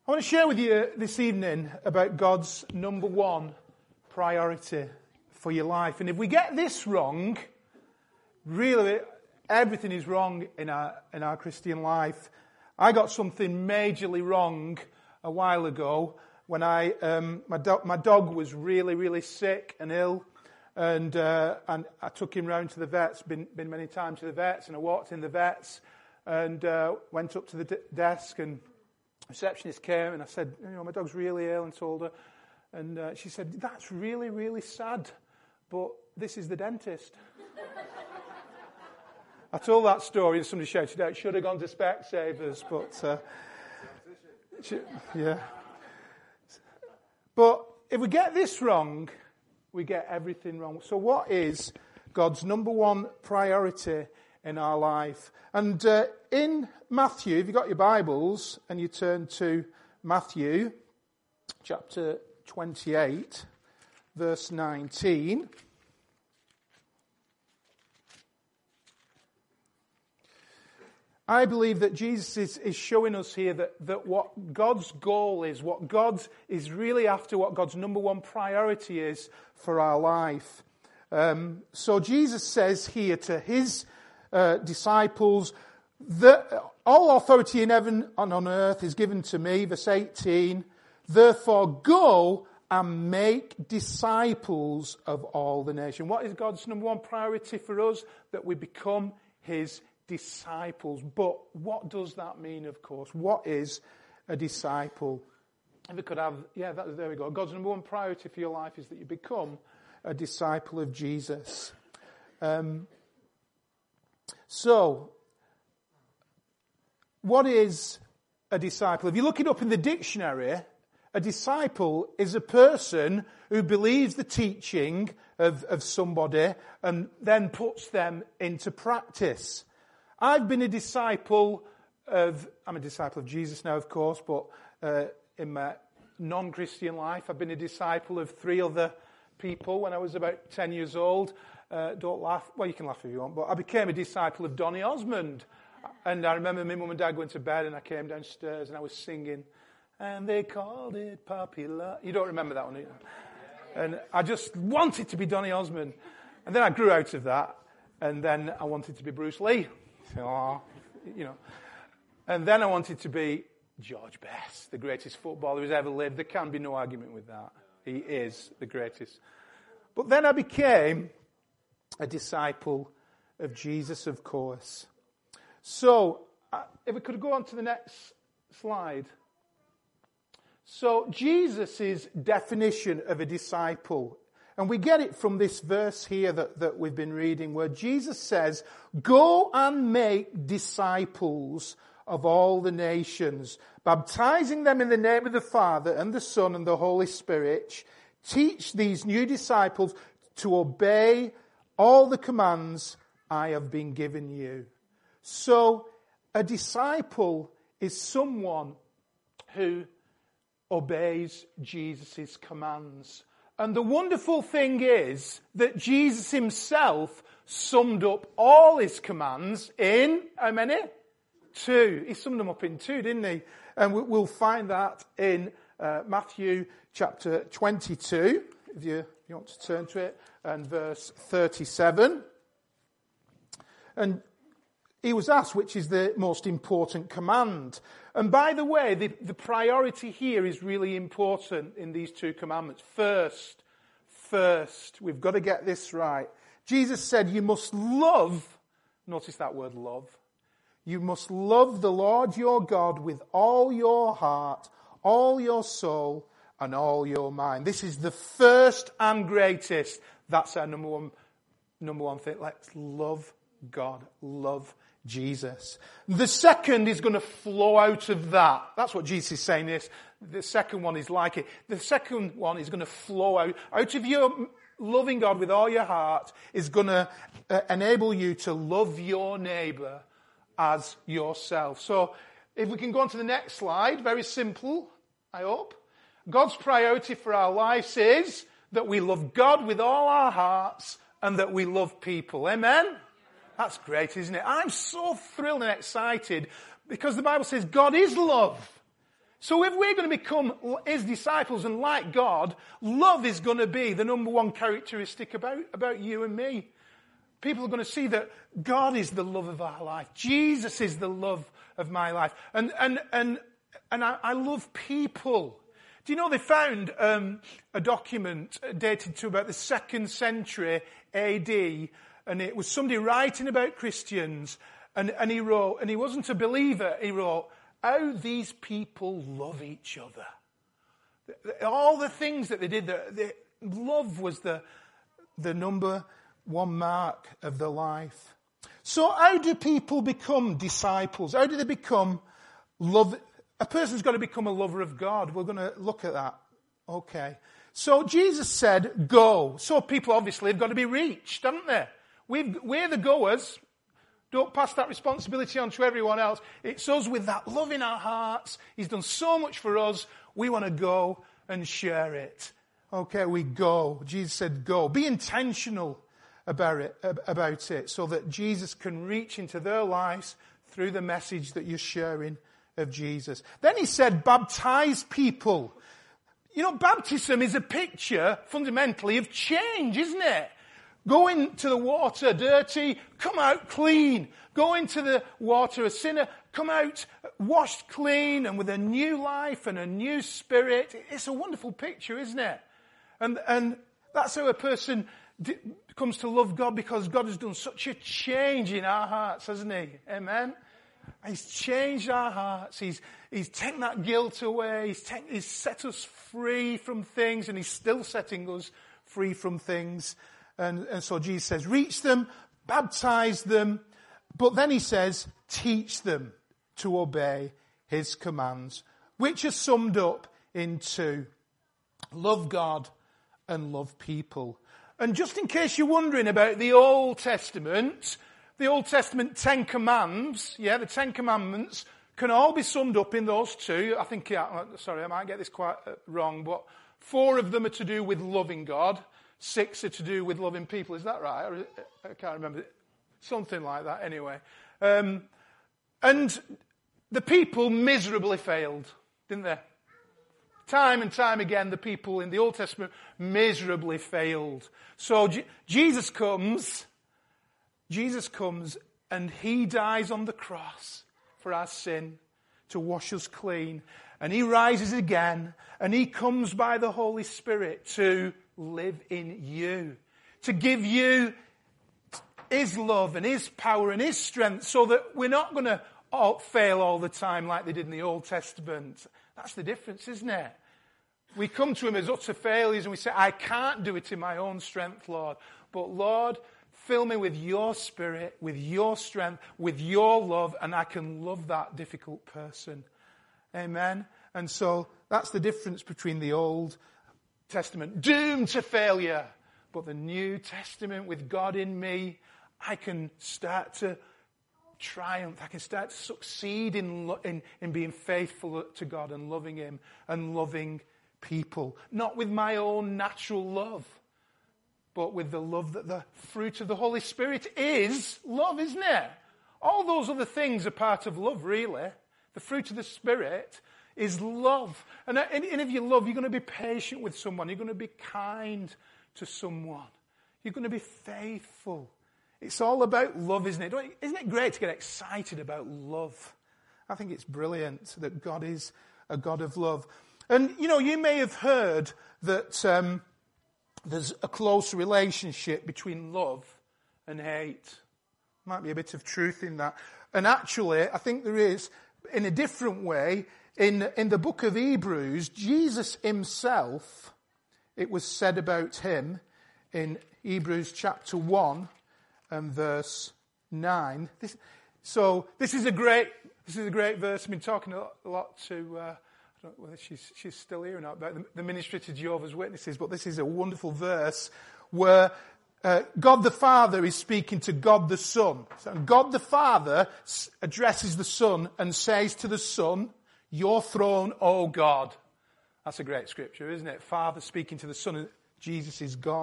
I want to share with you this evening about God's number one priority for your life. And if we get this wrong, really everything is wrong in our Christian life. I got something majorly wrong a while ago when my dog was really, really sick and ill. And I took him round to the vets, been many times to the vets, and I walked in the vets and went up to the desk, and receptionist came, and I said, my dog's really ill, and told her. And she said, that's really, really sad, but this is the dentist. I told that story, and somebody shouted out, should have gone to Specsavers, but yeah. But if we get this wrong, we get everything wrong. So what is God's number one priority in our life? And in Matthew, if you've got your Bibles and you turn to Matthew chapter 28, verse 19. I believe that Jesus is showing us here that what God's goal is, what God is really after, what God's number one priority is for our life. So Jesus says here to his disciples, that all authority in heaven and on earth is given to me, verse 18. Therefore go and make disciples of all the nations. What is God's number one priority for us? That we become his disciples. But what does that mean, of course? What is a disciple? If we could have, there we go. God's number one priority for your life is that you become a disciple of Jesus. So, what is a disciple? If you look it up in the dictionary, a disciple is a person who believes the teaching of somebody and then puts them into practice. I'm a disciple of Jesus now, of course, but in my non-Christian life, I've been a disciple of 3 other people when I was about 10 years old. Don't laugh. Well, you can laugh if you want, but I became a disciple of Donny Osmond. And I remember my mum and dad going to bed, and I came downstairs and I was singing, and they called it popular. You don't remember that one, do you? And I just wanted to be Donny Osmond. And then I grew out of that, and then I wanted to be Bruce Lee. And then I wanted to be George Best, the greatest footballer who's ever lived. There can be no argument with that. He is the greatest. But then I became a disciple of Jesus, of course. So, if we could go on to the next slide. So, Jesus' definition of a disciple, and we get it from this verse here that we've been reading, where Jesus says, go and make disciples of all the nations, baptizing them in the name of the Father and the Son and the Holy Spirit. Teach these new disciples to obey all the commands I have been given you. So, a disciple is someone who obeys Jesus' commands. And the wonderful thing is that Jesus himself summed up all his commands in, how many? 2. He summed them up in 2, didn't he? And we'll find that in Matthew chapter 22, if you want to turn to it, and verse 37. And he was asked which is the most important command. And by the way, the priority here is really important in these 2 commandments. First, we've got to get this right. Jesus said you must love, notice that word love, you must love the Lord your God with all your heart, all your soul, and all your mind. This is the first and greatest. That's our number one thing. Let's love God, love Jesus. The second is going to flow out of that. That's what Jesus is saying this. The second one is like it. The second one is going to flow out of your loving God with all your heart is going to enable you to love your neighbour as yourself. So if we can go on to the next slide, very simple, I hope. God's priority for our lives is that we love God with all our hearts and that we love people. Amen? That's great, isn't it? I'm so thrilled and excited because the Bible says God is love. So if we're going to become his disciples and like God, love is going to be the number one characteristic about you and me. People are going to see that God is the love of our life. Jesus is the love of my life. And I love people. Do you know they found a document dated to about the 2nd century AD, and it was somebody writing about Christians, and he wrote, and he wasn't a believer, he wrote, how these people love each other. All the things that they did, love was the number one mark of their life. So how do people become disciples? How do they become love? A person's got to become a lover of God. We're going to look at that. Okay. So Jesus said, go. So people obviously have got to be reached, haven't they? We're the goers. Don't pass that responsibility on to everyone else. It's us with that love in our hearts. He's done so much for us. We want to go and share it. Okay, we go. Jesus said go. Be intentional about it so that Jesus can reach into their lives through the message that you're sharing of Jesus. Then he said baptize people. You know, baptism is a picture fundamentally of change, isn't it? Go into the water dirty, come out clean. Go into the water a sinner, come out washed clean and with a new life and a new spirit. It's a wonderful picture, isn't it? And that's how a person comes to love God, because God has done such a change in our hearts, hasn't he? Amen? He's changed our hearts. He's taken that guilt away. He's set us free from things, and he's still setting us free from things. And so Jesus says, reach them, baptize them, but then he says, teach them to obey his commands, which are summed up into love God and love people. And just in case you're wondering about the Old Testament 10 commands, the 10 commandments can all be summed up in those two. I think, I might get this quite wrong, but 4 of them are to do with loving God. 6 are to do with loving people. Is that right? I can't remember. Something like that anyway. And the people miserably failed, didn't they? Time and time again, the people in the Old Testament miserably failed. So Jesus comes and he dies on the cross for our sin to wash us clean. And he rises again, and he comes by the Holy Spirit to live in you, to give you his love and his power and his strength, so that we're not going to fail all the time like they did in the Old Testament. That's the difference, isn't it? We come to him as utter failures and we say, I can't do it in my own strength, Lord. But Lord, fill me with your spirit, with your strength, with your love, and I can love that difficult person. Amen? And so that's the difference between the Old Testament, doomed to failure, but the New Testament with God in me, I can start to triumph. I can start to succeed in being faithful to God and loving him and loving people. Not with my own natural love, but with the love that the fruit of the Holy Spirit is love, isn't it? All those other things are part of love, really. The fruit of the Spirit is love. And if you love, you're going to be patient with someone. You're going to be kind to someone. You're going to be faithful. It's all about love, isn't it? Isn't it great to get excited about love? I think it's brilliant that God is a God of love. And, you may have heard that there's a close relationship between love and hate. Might be a bit of truth in that. And actually, I think there is, in a different way, in the book of Hebrews, Jesus himself, it was said about him in Hebrews chapter 1 and verse 9. This is a great verse. I've been talking a lot to, I don't know whether she's still here or not, about the ministry to Jehovah's Witnesses, but this is a wonderful verse where God the Father is speaking to God the Son. So God the Father addresses the Son and says to the Son, your throne, O God. That's a great scripture, isn't it? Father speaking to the Son. Jesus is God.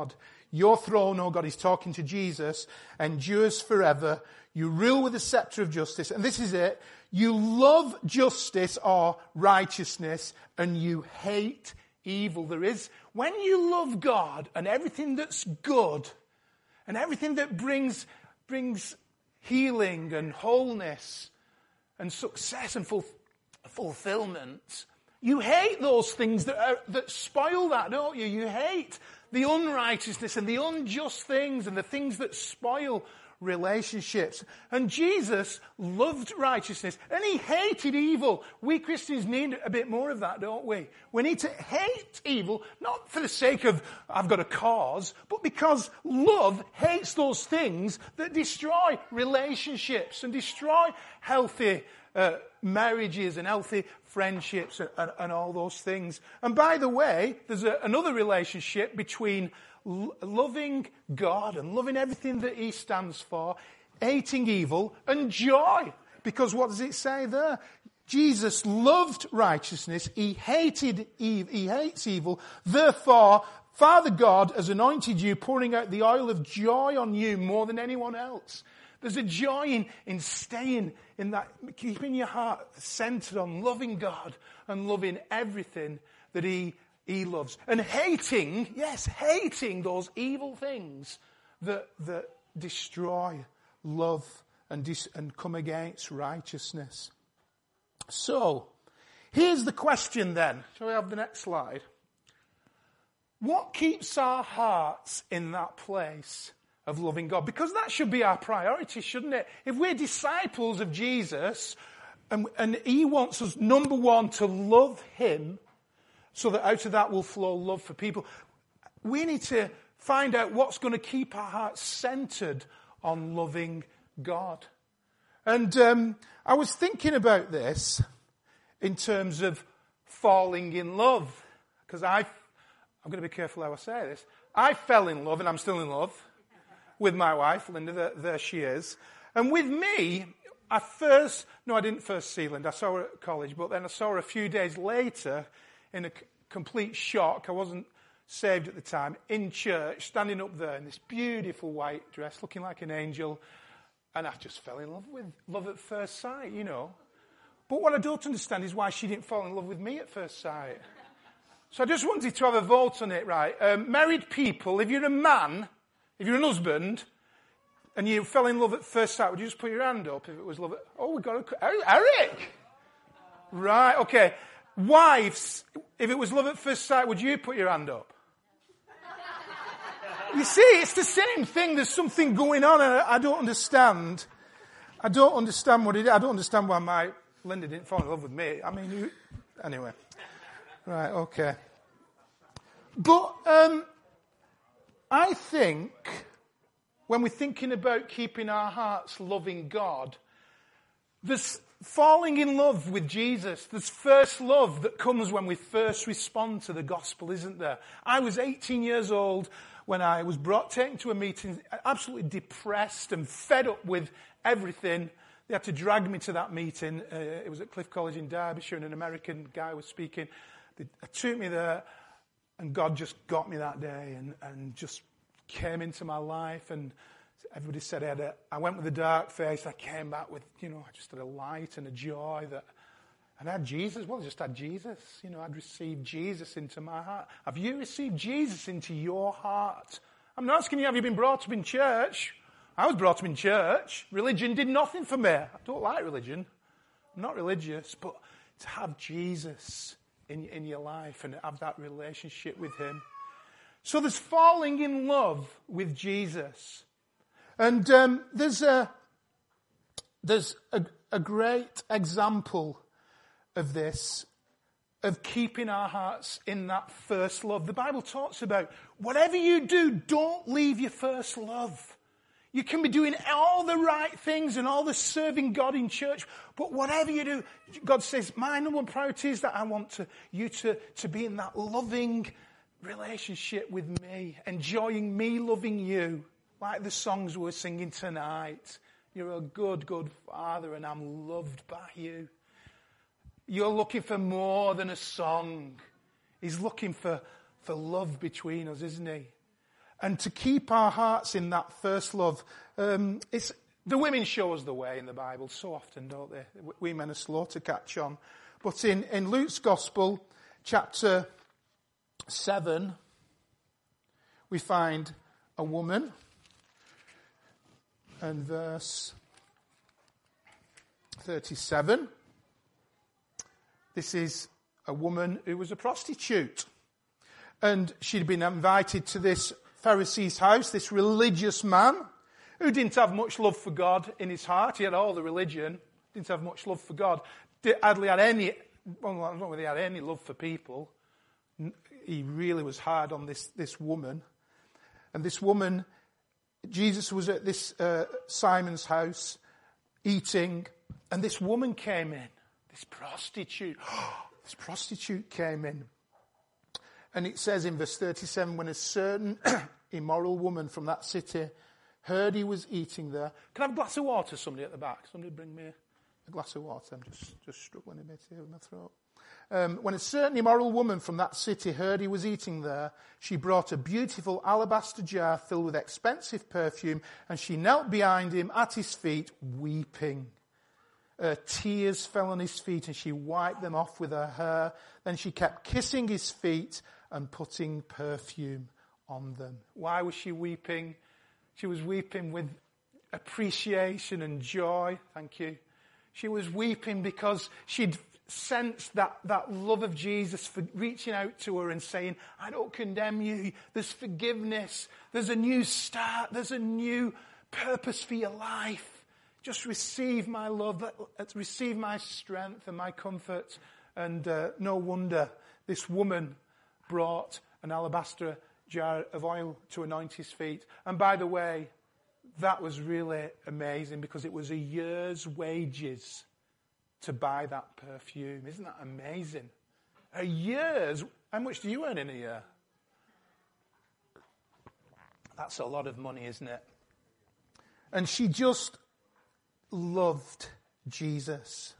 Your throne, O God, he's talking to Jesus, endures forever. You rule with the scepter of justice. And this is it. You love justice or righteousness, and you hate evil. When you love God and everything that's good, and everything that brings healing and wholeness and success and fulfillment, you hate those things that spoil that, don't you? You hate the unrighteousness and the unjust things and the things that spoil relationships. And Jesus loved righteousness and he hated evil. We Christians need a bit more of that, don't we? We need to hate evil, not for the sake of I've got a cause, but because love hates those things that destroy relationships and destroy healthy marriages and healthy friendships and all those things. And by the way, there's another relationship between loving God and loving everything that he stands for, hating evil, and joy. Because what does it say there? Jesus loved righteousness. He hated evil. He hates evil. Therefore, Father God has anointed you, pouring out the oil of joy on you more than anyone else. There's a joy in staying in that, keeping your heart centered on loving God and loving everything that he loves. And hating those evil things that destroy love and come against righteousness. So, here's the question then. Shall we have the next slide? What keeps our hearts in that place of loving God? Because that should be our priority, shouldn't it? If we're disciples of Jesus and he wants us, number one, to love him, so that out of that will flow love for people, we need to find out what's going to keep our hearts centered on loving God. And I was thinking about this in terms of falling in love. Because I'm going to be careful how I say this. I fell in love, and I'm still in love, with my wife, Linda. There she is. And with me, I didn't first see Linda. I saw her at college, but then I saw her a few days later in a complete shock. I wasn't saved at the time, in church, standing up there in this beautiful white dress, looking like an angel. And I just fell in love with love at first sight, you know. But what I don't understand is why she didn't fall in love with me at first sight. So I just wanted to have a vote on it, right? Married people, if you're a man, if you're an husband, and you fell in love at first sight, would you just put your hand up if it was love at... Oh, we got Eric! Right, okay. Wives, if it was love at first sight, would you put your hand up? You see, it's the same thing. There's something going on, and I don't understand. I don't understand why Linda didn't fall in love with me. I mean, anyway. Right, okay. But I think when we're thinking about keeping our hearts loving God, there's falling in love with Jesus. There's first love that comes when we first respond to the gospel, isn't there? I was 18 years old when I was taken to a meeting, absolutely depressed and fed up with everything. They had to drag me to that meeting. It was at Cliff College in Derbyshire, and an American guy was speaking. They took me there, and God just got me that day and just came into my life. And everybody said I went with a dark face. I came back with, I just had a light and a joy and I had Jesus. Well, I just had Jesus. I'd received Jesus into my heart. Have you received Jesus into your heart? I'm not asking you, have you been brought up in church? I was brought up in church. Religion did nothing for me. I don't like religion. I'm not religious, but to have Jesus in your life and have that relationship with him. So there's falling in love with Jesus. And there's a great example of this, of keeping our hearts in that first love. The Bible talks about whatever you do, don't leave your first love. You can be doing all the right things and all the serving God in church, but whatever you do, God says, my number one priority is that I want you to be in that loving relationship with me, enjoying me loving you, like the songs we're singing tonight. You're a good, good Father, and I'm loved by you. You're looking for more than a song. He's looking for love between us, isn't he? And to keep our hearts in that first love, it's the women show us the way in the Bible so often, don't they? We men are slow to catch on. But in Luke's Gospel, chapter 7, we find a woman, and verse 37. This is a woman who was a prostitute. And she'd been invited to this Pharisee's house, this religious man, who didn't have much love for God in his heart. He had all the religion, didn't have much love for God. Hardly had any, well, I don't know whether he had any love for people. He really was hard on this woman. And this woman, Jesus was at this Simon's house eating, and this woman came in, this prostitute. This prostitute came in. And it says in verse 37, when a certain immoral woman from that city heard he was eating there. Can I have a glass of water, somebody at the back? Somebody bring me a glass of water. I'm just struggling a bit here with my throat. When a certain immoral woman from that city heard he was eating there, she brought a beautiful alabaster jar filled with expensive perfume, and she knelt behind him at his feet, weeping. Her tears fell on his feet, and she wiped them off with her hair. Then she kept kissing his feet and putting perfume on them. Why was she weeping? She was weeping with appreciation and joy. Thank you. She was weeping because she'd sensed that love of Jesus for reaching out to her and saying, I don't condemn you. There's forgiveness. There's a new start. There's a new purpose for your life. Just receive my love. Receive my strength and my comfort. And no wonder this woman brought an alabaster jar of oil to anoint his feet. And by the way, that was really amazing because it was a year's wages to buy that perfume. Isn't that amazing? A year's, how much do you earn in a year? That's a lot of money, isn't it? And she just loved Jesus.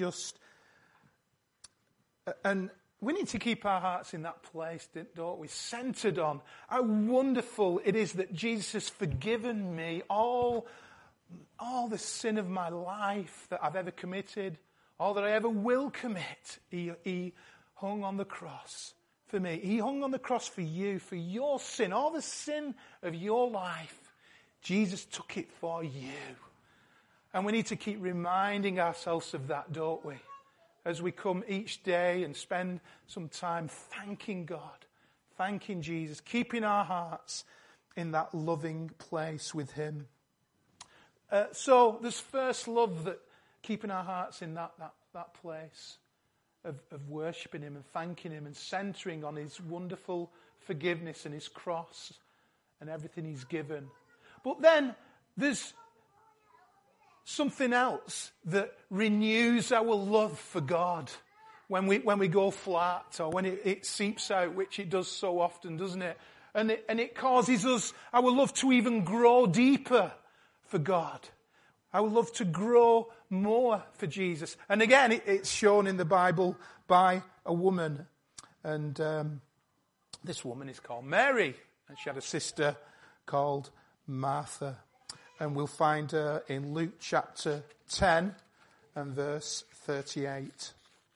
And we need to keep our hearts in that place, don't we? Centered on how wonderful it is that Jesus has forgiven me all the sin of my life that I've ever committed, all that I ever will commit. He hung on the cross for me. He hung on the cross for you, for your sin, all the sin of your life. Jesus took it for you. And we need to keep reminding ourselves of that, don't we? As we come each day and spend some time thanking God, thanking Jesus, keeping our hearts in that loving place with him. So there's first love, that keeping our hearts in that place of worshipping him and thanking him and centering on his wonderful forgiveness and his cross and everything he's given. But then there's something else that renews our love for God when we go flat, or when it seeps out, which it does so often, doesn't it? And it causes us, our love, to even grow deeper for God. Our love to grow more for Jesus. And again, it's shown in the Bible by a woman. And this woman is called Mary. And she had a sister called Martha. And we'll find her in Luke chapter 10 and verse 38.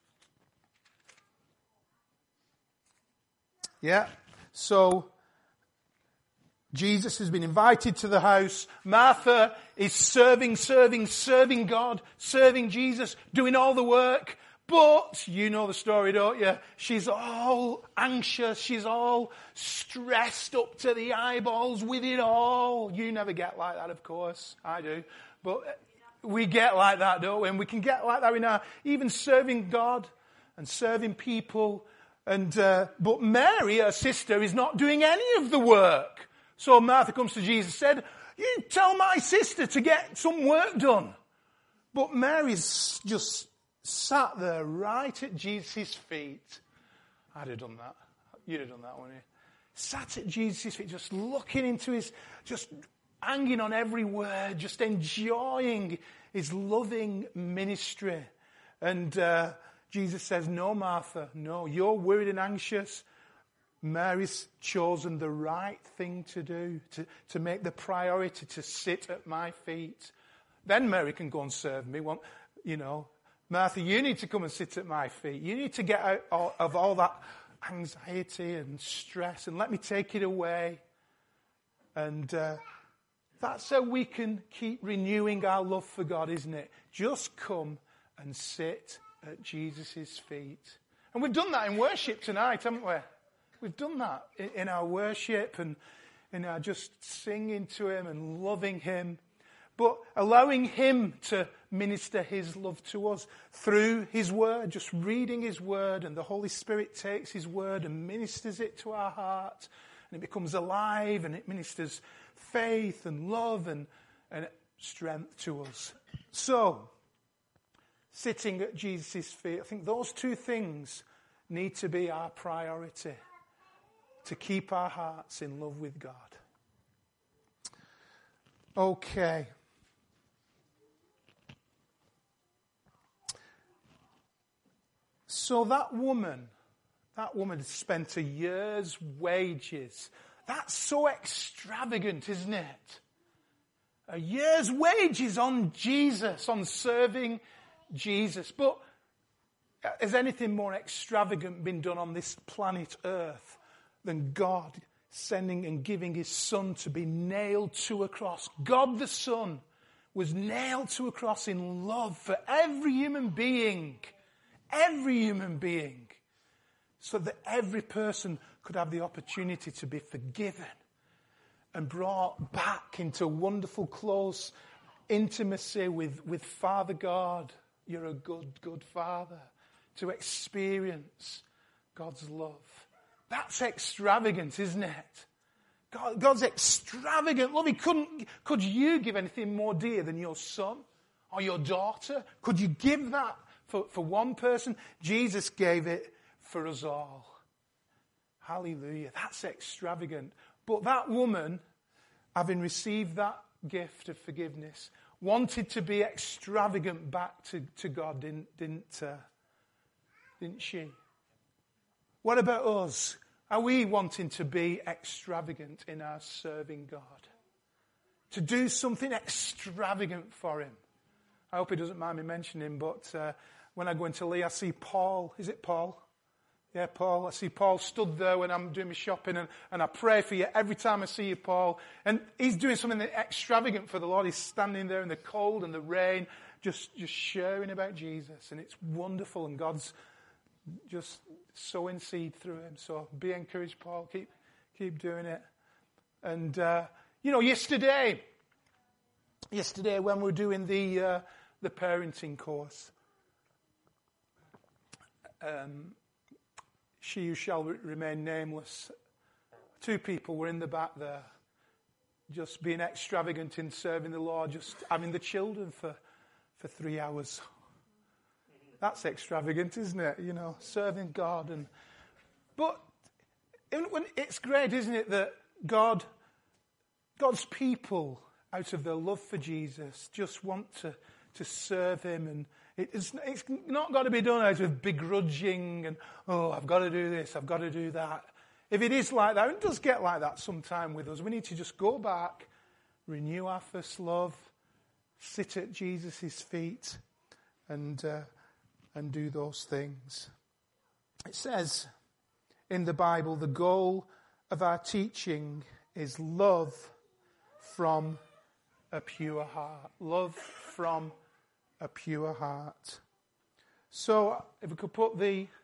Yeah, so Jesus has been invited to the house. Martha is serving God, serving Jesus, doing all the work. But, you know the story, don't you? She's all anxious. She's all stressed up to the eyeballs with it all. You never get like that, of course. I do. But we get like that, don't we? And we can get like that in our, even serving God and serving people. And but Mary, her sister, is not doing any of the work. So Martha comes to Jesus and said, you tell my sister to get some work done. But Mary's just sat there right at Jesus' feet. I'd have done that. You'd have done that, wouldn't you? Sat at Jesus' feet, just looking into his, just hanging on every word, just enjoying his loving ministry. And Jesus says, no, Martha, no, you're worried and anxious. Mary's chosen the right thing to do, to make the priority to sit at my feet. Then Mary can go and serve me. Well, Martha, you need to come and sit at my feet. You need to get out of all that anxiety and stress and let me take it away. And that's how we can keep renewing our love for God, isn't it? Just come and sit at Jesus' feet. And we've done that in worship tonight, haven't we? We've done that in our worship and in our just singing to him and loving him. But allowing him to minister his love to us through his word, just reading his word, and the Holy Spirit takes his word and ministers it to our heart, and it becomes alive, and it ministers faith and love and strength to us. So, sitting at Jesus' feet, I think those two things need to be our priority to keep our hearts in love with God. Okay. So that woman spent a year's wages. That's so extravagant, isn't it? A year's wages on Jesus, on serving Jesus. But has anything more extravagant been done on this planet Earth than God sending and giving his Son to be nailed to a cross? God the Son was nailed to a cross in love for every human being, so that every person could have the opportunity to be forgiven and brought back into wonderful, close intimacy with Father God. You're a good, good Father. To experience God's love. That's extravagant, isn't it? God's extravagant love. Could you give anything more dear than your son or your daughter? Could you give that for one person? Jesus gave it for us all. Hallelujah. That's extravagant. But that woman, having received that gift of forgiveness, wanted to be extravagant back to God, didn't she? What about us? Are we wanting to be extravagant in our serving God? To do something extravagant for him? I hope he doesn't mind me mentioning him, but when I go into Lee, I see Paul. Is it Paul? Yeah, Paul. I see Paul stood there when I'm doing my shopping, and I pray for you every time I see you, Paul. And he's doing something extravagant for the Lord. He's standing there in the cold and the rain, just sharing about Jesus. And it's wonderful, and God's just sowing seed through him. So be encouraged, Paul. Keep doing it. And, yesterday when we were doing the parenting course, she who shall remain nameless, two people were in the back there, just being extravagant in serving the Lord, just having the children for 3 hours. That's extravagant, isn't it? Serving God. But it's great, isn't it, that God's people, out of their love for Jesus, just want to serve him. And it's not got to be done out of begrudging and, I've got to do this, I've got to do that. If it is like that, it does get like that sometime with us. We need to just go back, renew our first love, sit at Jesus' feet, and do those things. It says in the Bible, the goal of our teaching is love from a pure heart. Love from a pure heart. So, if we could put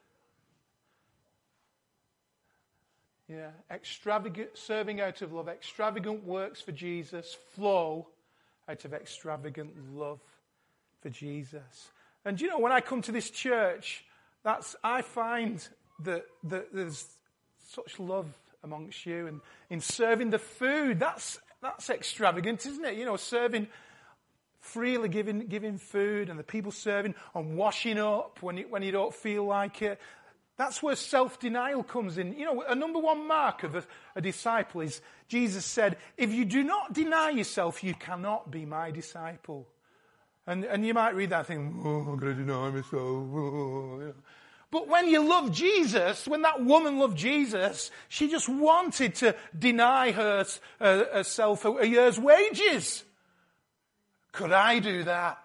extravagant, serving out of love, extravagant works for Jesus flow out of extravagant love for Jesus. And when I come to this church, I find that there's such love amongst you, and in serving the food, that's extravagant, isn't it? Serving freely, giving food, and the people serving and washing up when you don't feel like it. That's where self-denial comes in. A number one mark of a disciple is Jesus said, "If you do not deny yourself, you cannot be my disciple." And you might read that and think, I've got to deny myself. But when you love Jesus, when that woman loved Jesus, she just wanted to deny herself a year's wages. Could I do that?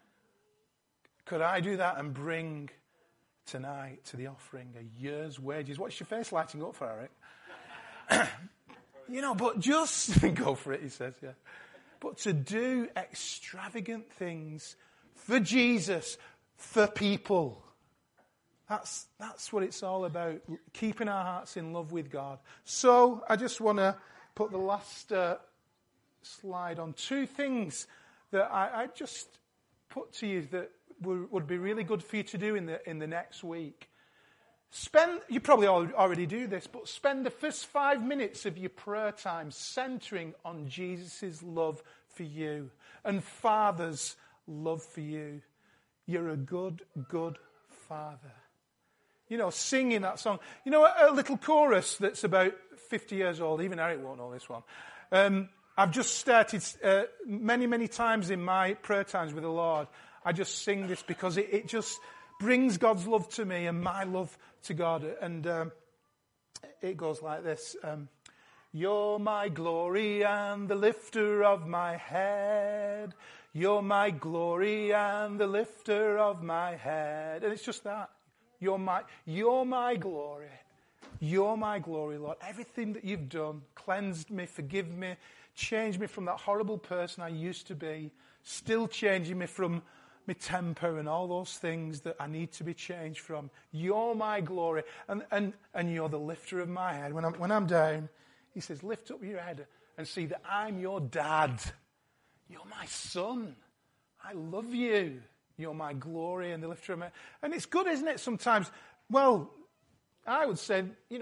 Could I do that and bring tonight to the offering a year's wages? What's your face lighting up for, Eric? But just go for it, he says, yeah. But to do extravagant things for Jesus, for people. That's what it's all about, keeping our hearts in love with God. So I just want to put the last slide on 2 things that I just put to you that would be really good for you to do in the next week. You probably already do this, but spend the first 5 minutes of your prayer time centering on Jesus' love for you and Father's love for you. You're a good, good Father. Singing that song. A little chorus that's about 50 years old. Even Eric won't know this one. I've just started many, many times in my prayer times with the Lord. I just sing this because it just brings God's love to me and my love to God. And it goes like this. You're my glory and the lifter of my head. You're my glory and the lifter of my head. And it's just that. You're my glory. You're my glory, Lord. Everything that you've done, cleansed me, forgive me, changed me from that horrible person I used to be, still changing me from my temper and all those things that I need to be changed from. You're my glory. And you're the lifter of my head. When I'm down, he says, lift up your head and see that I'm your dad. You're my son. I love you. You're my glory and the lifter of my head. And it's good, isn't it, sometimes? Well, I would say,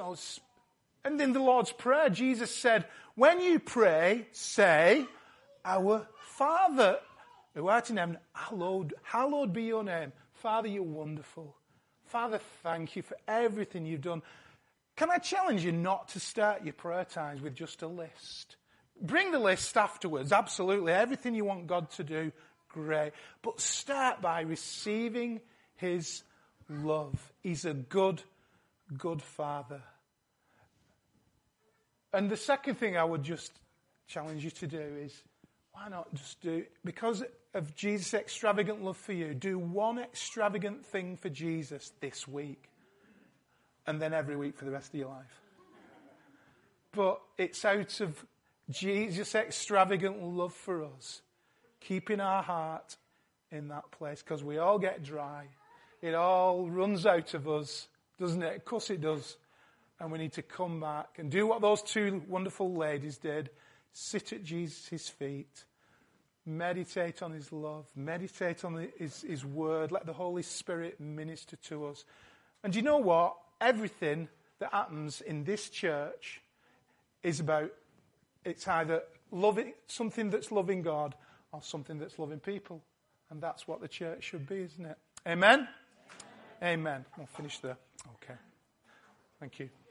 and in the Lord's Prayer, Jesus said, when you pray, say, our Father who art in heaven, hallowed be your name. Father, you're wonderful. Father, thank you for everything you've done. Can I challenge you not to start your prayer times with just a list? Bring the list afterwards, absolutely. Everything you want God to do, great. But start by receiving his love. He's a good, good Father. And the second thing I would just challenge you to do is, why not just because of Jesus' extravagant love for you, do one extravagant thing for Jesus this week, and then every week for the rest of your life. But it's out of Jesus' extravagant love for us, keeping our heart in that place, because we all get dry. It all runs out of us, doesn't it? Of course it does. And we need to come back and do what those 2 wonderful ladies did. Sit at Jesus' feet. Meditate on his love. Meditate on his word. Let the Holy Spirit minister to us. And you know what? Everything that happens in this church is about, it's either something that's loving God or something that's loving people. And that's what the church should be, isn't it? Amen? Amen. I'll finish there. Okay. Thank you.